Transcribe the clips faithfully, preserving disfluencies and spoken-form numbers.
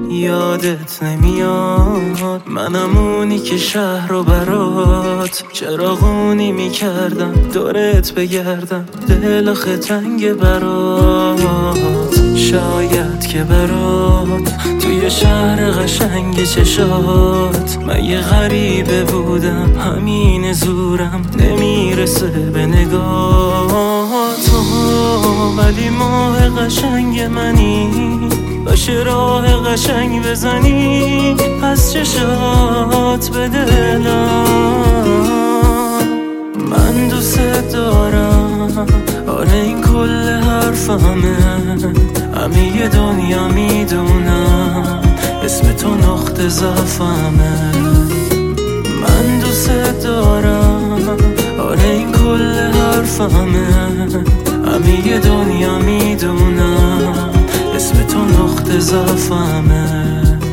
یادت نمیاد منم اونی که شهر رو برات چراغونی میکردم دورت بگردم، دل آخه تنگ برات. شاید که برات توی شهر قشنگ چشات من یه غریبه بودم، همین زورم نمیرسه به نگات. ولی ماه قشنگ منی، باشه راه قشنگ بزنی از چشات به دلم. من دوست دارم، آره این کل حرفمه، همه دنیا میدونم اسم تو نقطه ضعفمه. من دوست دارم، آره این کل حرفمه، همه دنیا میدونم اسم تو نقطه ضعفمه.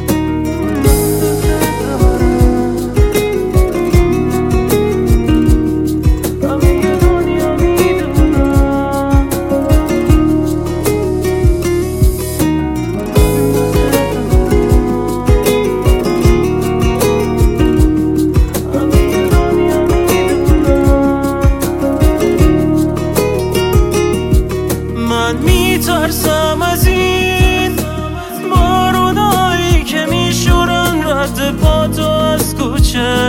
من میترسم از این بارونایی که میشورن رد پاتو از کوچه،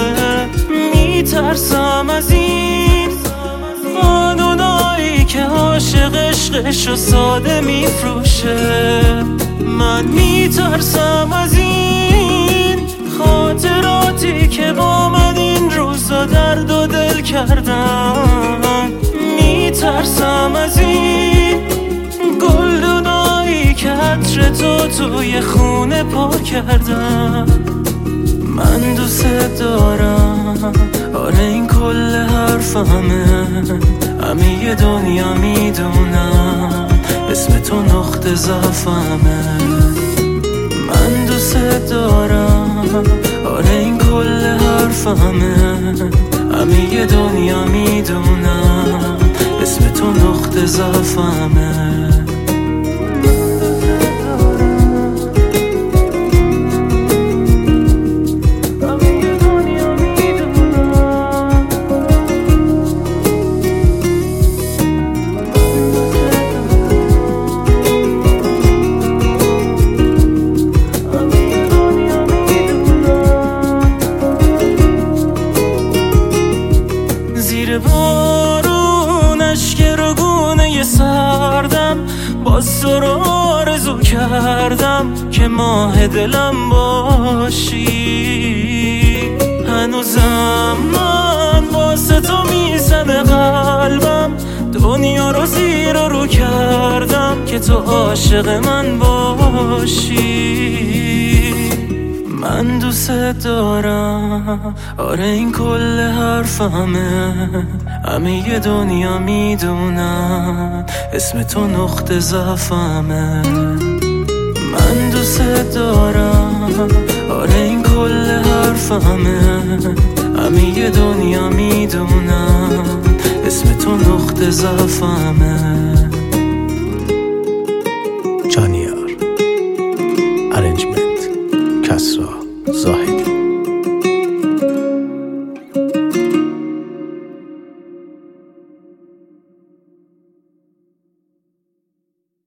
میترسم از این بارونایی که عاشق عشقشو ساده میفروشه. من میترسم از این خاطراتی که با من این روزا درد و دل کردم. میترسم از این گلدونایی که عطر تو توی خونه پا کردم. من دوست دارم، آره این کل حرفمه، همه دنیا میدونم اسم تو نقطه ضعفمه. من دوست دارم، آره این کل حرفمه، همه دنیا میدونم اسم تو نقطه ضعفمه. زیر بارون اشک رو گونه سردم، باز تو رو آرزو کردم که ماه دلم باشی. هنوزم من واسه تو میزنه قلبم، دنیا رو زیر و رو کردم که تو عاشق من باشی. من دوست دارم، آره این کل حرفمه، همه دنیا میدونم اسم تو نقطه ضعفمه. من دوست دارم، آره این کل حرفمه، همه دنیا میدونم اسم تو نقطه ضعفمه. جانیار ارنجمنت کسرا زاهدی.